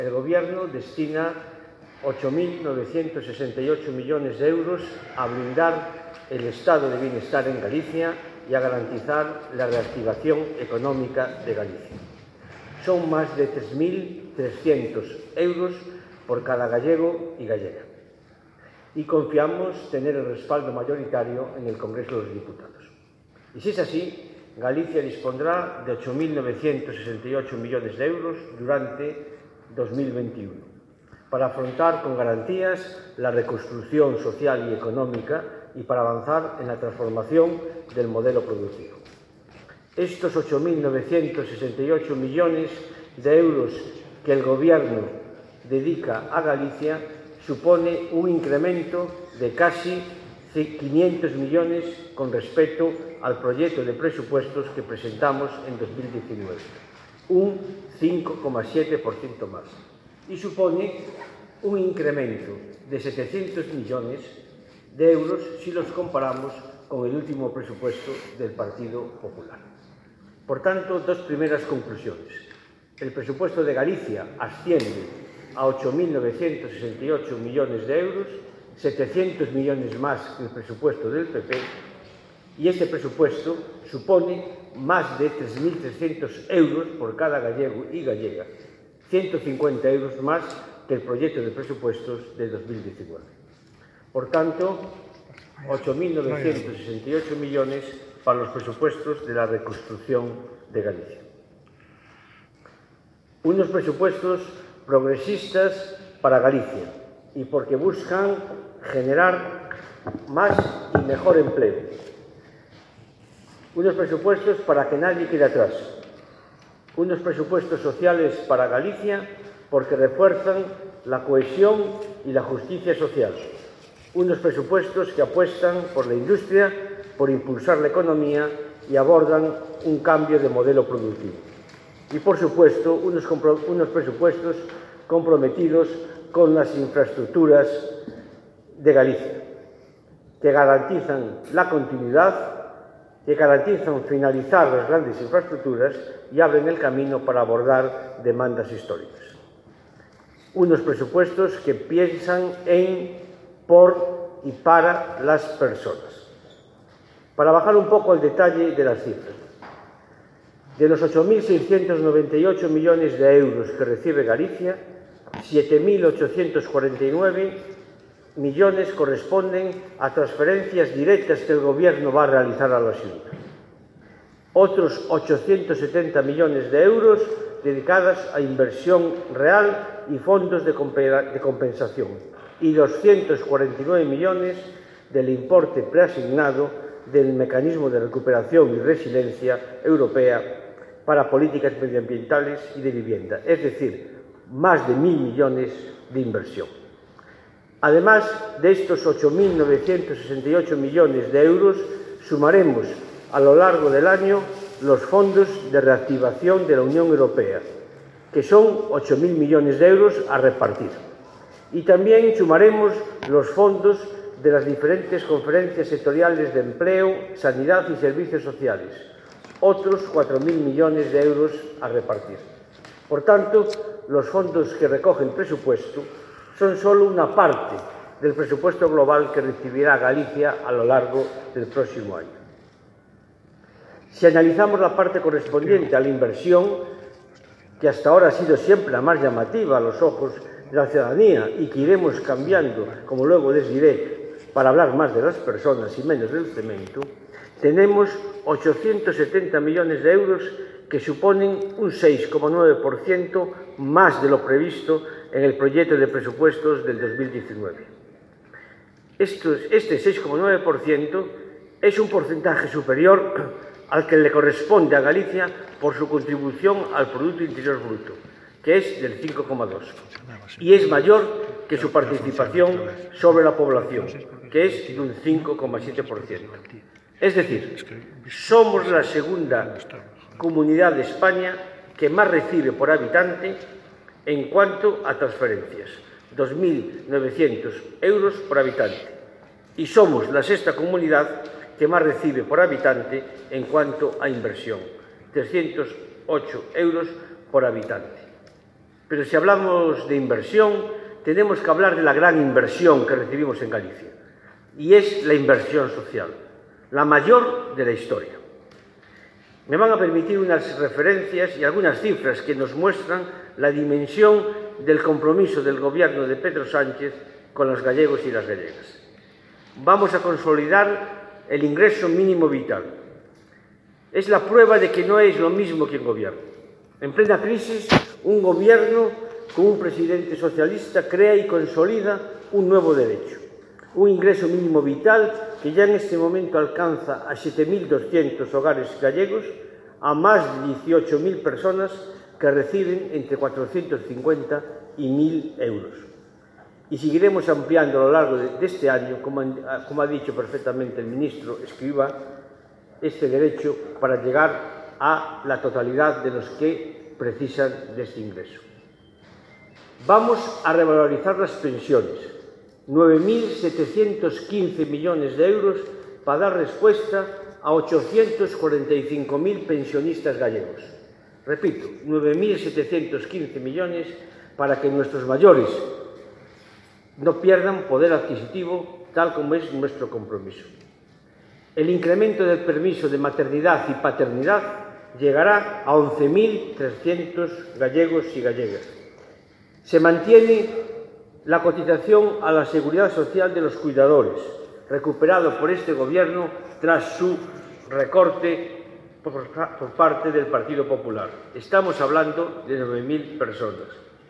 El Gobierno destina 8.968 millones de euros a blindar el estado de bienestar en Galicia y a garantizar la reactivación económica de Galicia. Son más de 3.300 euros por cada gallego y gallega. Y confiamos tener el respaldo mayoritario en el Congreso de los Diputados. Y si es así, Galicia dispondrá de 8.968 millones de euros durante 2021 para afrontar con garantías la reconstrucción social y económica y para avanzar en la transformación del modelo productivo. Estos 8.968 millones de euros que el Gobierno dedica a Galicia supone un incremento de casi 500 millones con respecto al proyecto de presupuestos que presentamos en 2019, un 5,7% más, y supone un incremento de 700 millones de euros si los comparamos con el último presupuesto del Partido Popular. Por tanto, dos primeras conclusiones. El presupuesto de Galicia asciende a 8.968 millones de euros, 700 millones más que el presupuesto del PP, y este presupuesto supone más de 3.300 euros por cada gallego y gallega, 150 euros más que el proyecto de presupuestos de 2019. Por tanto, 8.968 millones para los presupuestos de la reconstrucción de Galicia. Unos presupuestos progresistas para Galicia y porque buscan generar más y mejor empleo. Unos presupuestos para que nadie quede atrás. Unos presupuestos sociales para Galicia porque refuerzan la cohesión y la justicia social. Unos presupuestos que apuestan por la industria, por impulsar la economía y abordan un cambio de modelo productivo. Y, por supuesto, unos presupuestos comprometidos con las infraestructuras de Galicia, que garantizan la continuidad, que garantizan finalizar las grandes infraestructuras y abren el camino para abordar demandas históricas. Unos presupuestos que piensan en, por y para las personas. Para bajar un poco al detalle de las cifras. De los 8.698 millones de euros que recibe Galicia, 7.849 millones corresponden a transferencias directas que el Gobierno va a realizar a la Xunta. Otros 870 millones de euros dedicados a inversión real y fondos de compensación y 249 millones del importe preasignado del Mecanismo de Recuperación y Resiliencia Europea para políticas medioambientales y de vivienda, es decir, más de 1.000 millones de inversión. Además de estos 8.968 millones de euros, sumaremos a lo largo del año los fondos de reactivación de la Unión Europea, que son 8.000 millones de euros a repartir. Y también sumaremos los fondos de las diferentes conferencias sectoriales de empleo, sanidad y servicios sociales, otros 4.000 millones de euros a repartir. Por tanto, los fondos que recoge el presupuesto son solo una parte del presupuesto global que recibirá Galicia a lo largo del próximo año. Si analizamos la parte correspondiente a la inversión, que hasta ahora ha sido siempre la más llamativa a los ojos de la ciudadanía y que iremos cambiando, como luego les diré, para hablar más de las personas y menos del cemento, tenemos 870 millones de euros que suponen un 6,9% más de lo previsto en el proyecto de presupuestos del 2019. Este 6,9% es un porcentaje superior al que le corresponde a Galicia por su contribución al Producto Interior Bruto, que es del 5,2%, y es mayor que su participación sobre la población, que es de un 5,7%. Es decir, somos la segunda comunidad de España que más recibe por habitante en cuanto a transferencias, 2.900 euros por habitante, y somos la sexta comunidad que más recibe por habitante en cuanto a inversión, 308 euros por habitante. Pero si hablamos de inversión, tenemos que hablar de la gran inversión que recibimos en Galicia, y es la inversión social, la mayor de la historia. Me van a permitir unas referencias y algunas cifras que nos muestran la dimensión del compromiso del Gobierno de Pedro Sánchez con los gallegos y las gallegas. Vamos a consolidar el ingreso mínimo vital. Es la prueba de que no es lo mismo que un gobierno. En plena crisis, un gobierno con un presidente socialista crea y consolida un nuevo derecho, un ingreso mínimo vital que ya en este momento alcanza a 7.200 hogares gallegos, a más de 18.000 personas que reciben entre 450 y 1.000 euros. Y seguiremos ampliando a lo largo de este año, como ha dicho perfectamente el ministro Escrivá, este derecho para llegar a la totalidad de los que precisan de este ingreso. Vamos a revalorizar las pensiones, 9.715 millones de euros para dar respuesta a 845.000 pensionistas gallegos. Repito, 9.715 millones para que nuestros mayores no pierdan poder adquisitivo, tal como es nuestro compromiso. El incremento del permiso de maternidad y paternidad llegará a 11.300 gallegos y gallegas. Se mantiene la cotización a la Seguridad Social de los cuidadores, recuperado por este Gobierno tras su recorte por parte del Partido Popular. Estamos hablando de 9.000 personas.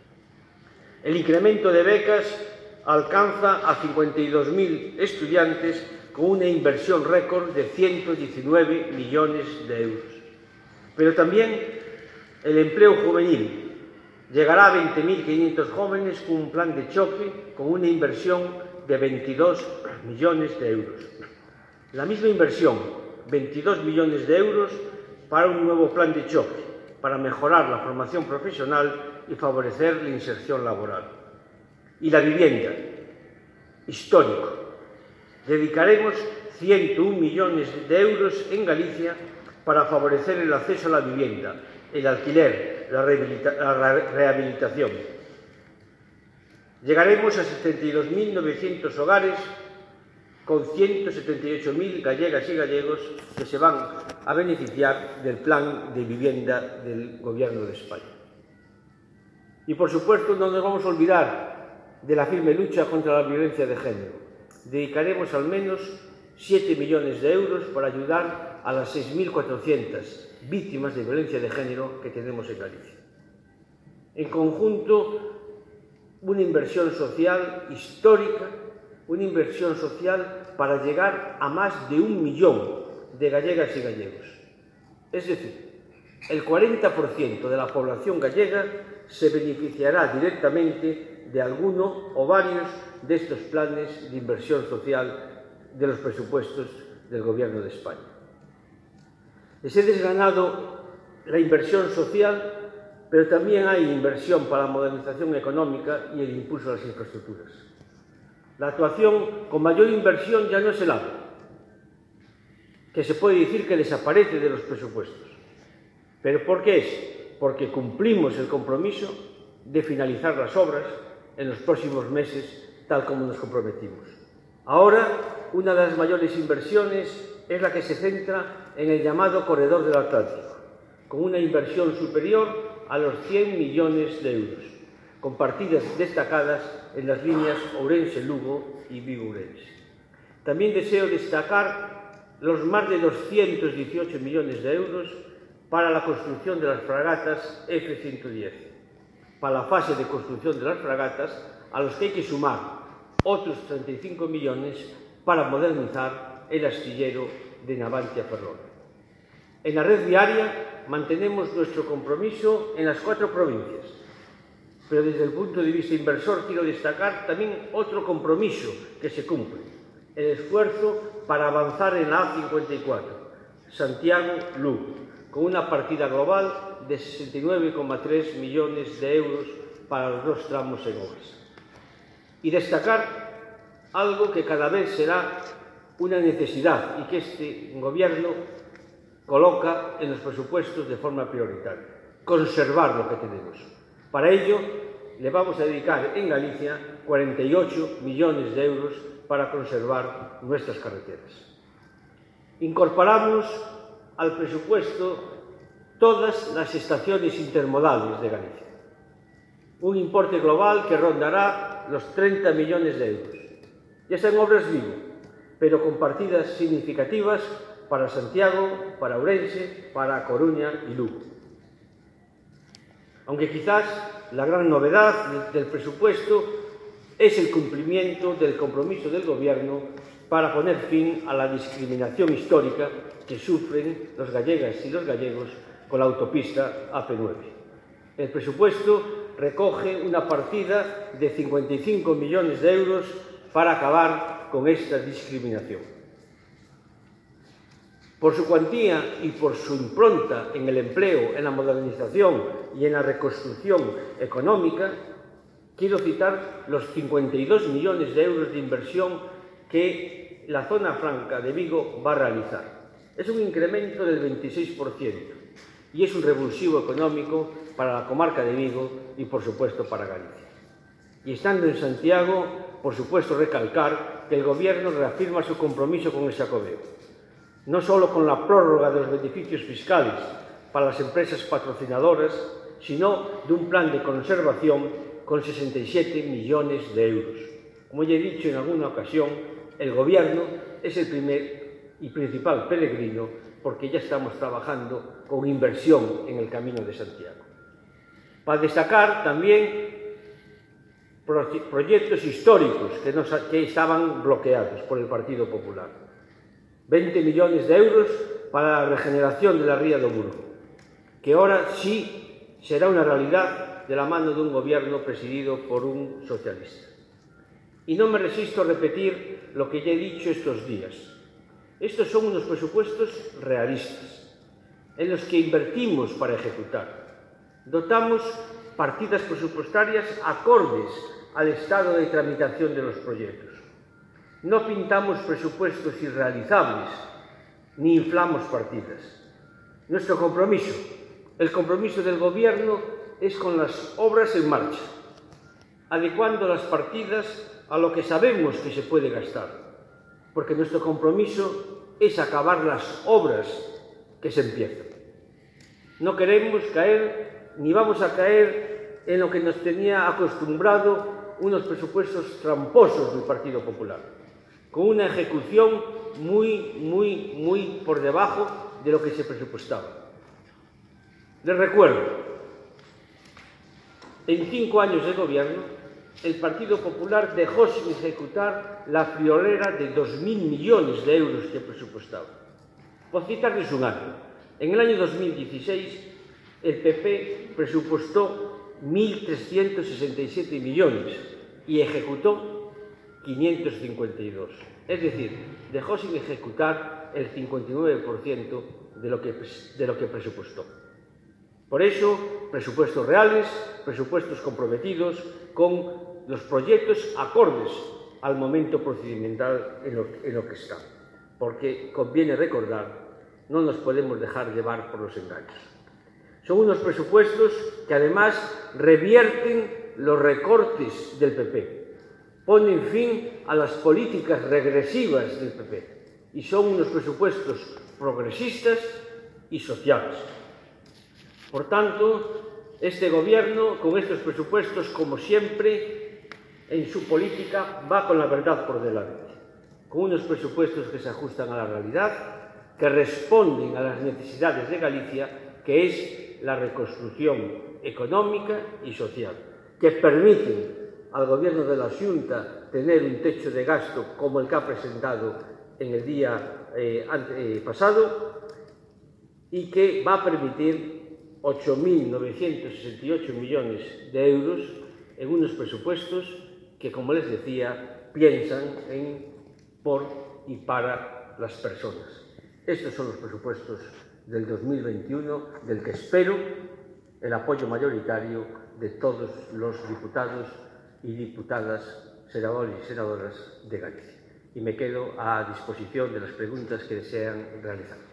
El incremento de becas alcanza a 52.000 estudiantes con una inversión récord de 119 millones de euros. Pero también el empleo juvenil llegará a 20.500 jóvenes con un plan de choque con una inversión de 22 millones de euros. La misma inversión, 22 millones de euros, para un nuevo plan de choque, para mejorar la formación profesional y favorecer la inserción laboral. Y la vivienda, histórico. Dedicaremos 101 millones de euros en Galicia para favorecer el acceso a la vivienda, el alquiler, la rehabilitación. Llegaremos a 72.900 hogares con 178.000 gallegas y gallegos que se van a beneficiar del plan de vivienda del Gobierno de España. Y, por supuesto, no nos vamos a olvidar de la firme lucha contra la violencia de género. Dedicaremos al menos 7 millones de euros para ayudar a las 6.400 víctimas de violencia de género que tenemos en Galicia. En conjunto, una inversión social histórica, una inversión social para llegar a más de 1 millón de gallegas y gallegos. Es decir, el 40% de la población gallega se beneficiará directamente de alguno o varios de estos planes de inversión social de los presupuestos del Gobierno de España. Les he desgranado la inversión social, pero también hay inversión para la modernización económica y el impulso a las infraestructuras. La actuación con mayor inversión ya no es el AVE, que se puede decir que desaparece de los presupuestos. ¿Pero por qué es? Porque cumplimos el compromiso de finalizar las obras en los próximos meses, tal como nos comprometimos. Ahora, una de las mayores inversiones es la que se centra en el llamado Corredor del Atlántico, con una inversión superior a los 100 millones de euros, con partidas destacadas en las líneas Ourense-Lugo y Vigo-Ourense. También deseo destacar los más de 218 millones de euros para la construcción de las fragatas F-110, para la fase de construcción de las fragatas, a los que hay que sumar otros 35 millones para modernizar el astillero de Navantia-Ferrol. En la red viaria mantenemos nuestro compromiso en las 4 provincias, pero desde el punto de vista inversor quiero destacar también otro compromiso que se cumple, el esfuerzo para avanzar en la A54, Santiago-Lugo, con una partida global de 69,3 millones de euros para los 2 tramos en obras. Y destacar algo que cada vez será una necesidad y que este Gobierno coloca en los presupuestos de forma prioritaria: conservar lo que tenemos. Para ello, le vamos a dedicar en Galicia 48 millones de euros para conservar nuestras carreteras. Incorporamos al presupuesto todas las estaciones intermodales de Galicia. Un importe global que rondará los 30 millones de euros. Ya están obras vivo, pero con partidas significativas para Santiago, para Ourense, para A Coruña y Lugo. Aunque quizás la gran novedad del presupuesto es el cumplimiento del compromiso del Gobierno para poner fin a la discriminación histórica que sufren los gallegas y los gallegos con la autopista AP9. El presupuesto recoge una partida de 55 millones de euros para acabar con esta discriminación. Por su cuantía y por su impronta en el empleo, en la modernización y en la reconstrucción económica, quiero citar los 52 millones de euros de inversión que la zona franca de Vigo va a realizar. Es un incremento del 26% y es un revulsivo económico para la comarca de Vigo y, por supuesto, para Galicia. Y estando en Santiago, por supuesto, recalcar que el Gobierno reafirma su compromiso con el Xacobeo, no solo con la prórroga de los beneficios fiscales para las empresas patrocinadoras, sino de un plan de conservación con 67 millones de euros. Como ya he dicho en alguna ocasión, el Gobierno es el primer y principal peregrino porque ya estamos trabajando con inversión en el Camino de Santiago. Para destacar también proyectos históricos que estaban bloqueados por el Partido Popular. 20 millones de euros para la regeneración de la Ría do Burgo, que ahora sí será una realidad de la mano de un Gobierno presidido por un socialista. Y no me resisto a repetir lo que ya he dicho estos días. Estos son unos presupuestos realistas, en los que invertimos para ejecutar. Dotamos partidas presupuestarias acordes al estado de tramitación de los proyectos. No pintamos presupuestos irrealizables, ni inflamos partidas. Nuestro compromiso, el compromiso del Gobierno, es con las obras en marcha, adecuando las partidas a lo que sabemos que se puede gastar, porque nuestro compromiso es acabar las obras que se empiezan. No queremos caer, ni vamos a caer en lo que nos tenía acostumbrado unos presupuestos tramposos del Partido Popular, con una ejecución muy por debajo de lo que se presupuestaba. Les recuerdo, en 5 años de gobierno, el Partido Popular dejó sin ejecutar la friolera de 2.000 millones de euros que presupuestaba. Por citarles un año, en el año 2016 el PP presupuestó 1.367 millones y ejecutó 552. Es decir, dejó sin ejecutar el 59% de lo que presupuestó. Por eso, presupuestos reales, presupuestos comprometidos con los proyectos acordes al momento procedimental en lo que está. Porque conviene recordar, no nos podemos dejar llevar por los engaños. Son unos presupuestos que además revierten los recortes del PP, ponen fin a las políticas regresivas del PP y son unos presupuestos progresistas y sociales. Por tanto, este Gobierno, con estos presupuestos, como siempre, en su política, va con la verdad por delante, con unos presupuestos que se ajustan a la realidad, que responden a las necesidades de Galicia, que es la reconstrucción económica y social, que permiten al Gobierno de la Xunta tener un techo de gasto como el que ha presentado en el día pasado y que va a permitir 8.968 millones de euros en unos presupuestos que, como les decía, piensan en, por y para las personas. Estos son los presupuestos del 2021, del que espero el apoyo mayoritario de todos los diputados y diputadas, senadores y senadoras de Galicia. Y me quedo a disposición de las preguntas que desean realizar.